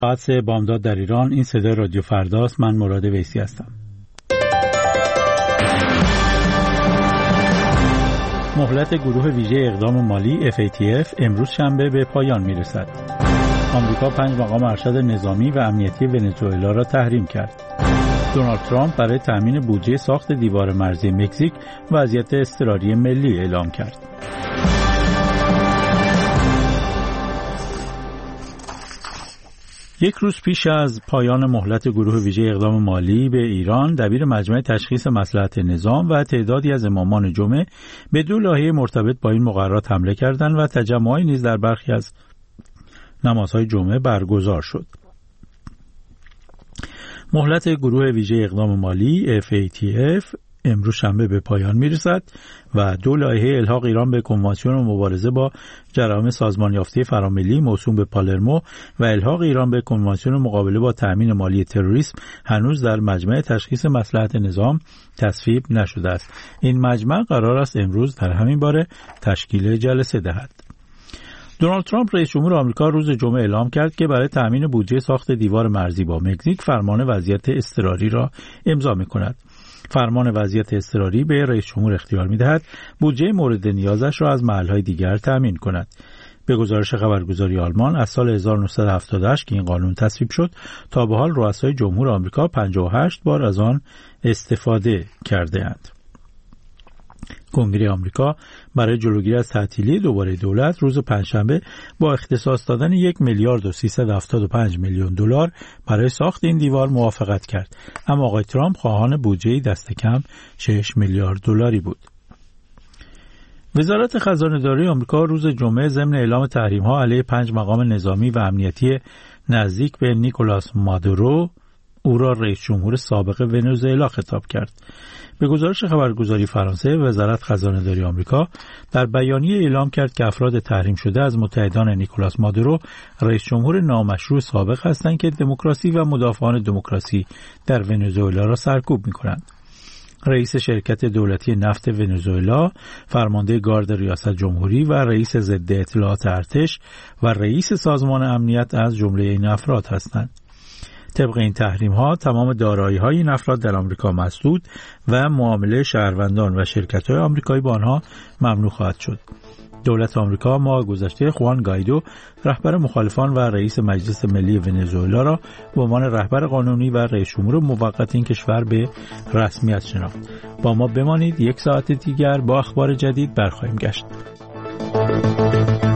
ساعت بامداد در ایران. این صدای رادیو فرداست. من مراد ویسی هستم. مهلت گروه ویژه اقدام مالی FATF امروز شنبه به پایان میرسد. آمریکا 5 مقام ارشد نظامی و امنیتی ونزوئلا را تحریم کرد. دونالد ترامپ برای تامین بودجه ساخت دیوار مرزی مکزیک وضعیت اضطراری ملی اعلام کرد. یک روز پیش از پایان مهلت گروه ویژه اقدام مالی به ایران، دبیر مجمع تشخیص مصلحت نظام و تعدادی از امامان جمعه به 2 لایحه مرتبط با این مقررات حمله کردند و تجمعی نیز در برخی از نمازهای جمعه برگزار شد. مهلت گروه ویژه اقدام مالی FATF امروز شنبه به پایان میرسد و 2 لایحه الحاق ایران به کنوانسیون مبارزه با جرایم سازمان یافته فراملی موسوم به پالرمو و الحاق ایران به کنوانسیون مقابله با تأمین مالی تروریسم هنوز در مجمع تشخیص مصلحت نظام تصویب نشده است. این مجمع قرار است امروز در همین باره تشکیل جلسه دهد. دونالد ترامپ رئیس جمهور آمریکا روز جمعه اعلام کرد که برای تأمین بودجه ساخت دیوار مرزی با مکزیک فرمان وضعیت اضطراری را امضا می‌کند. فرمان وضعیت اضطراری به رئیس جمهور اختیار می‌دهد بودجه مورد نیازش را از محل‌های دیگر تأمین کند. به گزارش خبرگزاری آلمان از سال 1978 که این قانون تصویب شد تا به حال رؤسای جمهور آمریکا 58 بار از آن استفاده کرده‌اند. کنگره آمریکا برای جلوگیری از تعطیلی دوباره دولت روز پنجشنبه با اختصاص دادن 1,375,000,000 دلار برای ساخت این دیوار موافقت کرد، اما آقای ترامپ خواهان بودجه‌ای دست کم 6 میلیارد دلاری بود. وزارت خزانه‌داری آمریکا روز جمعه ضمن اعلام تحریم‌ها علیه 5 مقام نظامی و امنیتی نزدیک به نیکولاس مادورو او را رئیس جمهور سابق ونزوئلا خطاب کرد. به گزارش خبرگزاری فرانسه، وزارت خزانه‌داری آمریکا در بیانیه اعلام کرد که افراد تحریم شده از متحدان نیکولاس مادورو رئیس جمهور نامشروع سابق هستند که دموکراسی و مدافعان دموکراسی در ونزوئلا را سرکوب می‌کنند. رئیس شرکت دولتی نفت ونزوئلا، فرمانده گارد ریاست جمهوری و رئیس ضد اطلاعات ارتش و رئیس سازمان امنیت از جمله این افراد هستند. طبق این تحریم‌ها تمام دارایی‌های این افراد در آمریکا مسدود و معامله شهروندان و شرکت‌های آمریکایی با آنها ممنوع خواهد شد. دولت آمریکا ماه گذشته خوان گایدو، رهبر مخالفان و رئیس مجلس ملی ونزوئلا را به عنوان رهبر قانونی و رئیس جمهور موقت این کشور به رسمیت شناخت. با ما بمانید، 1 ساعت دیگر با اخبار جدید برخواهیم گشت.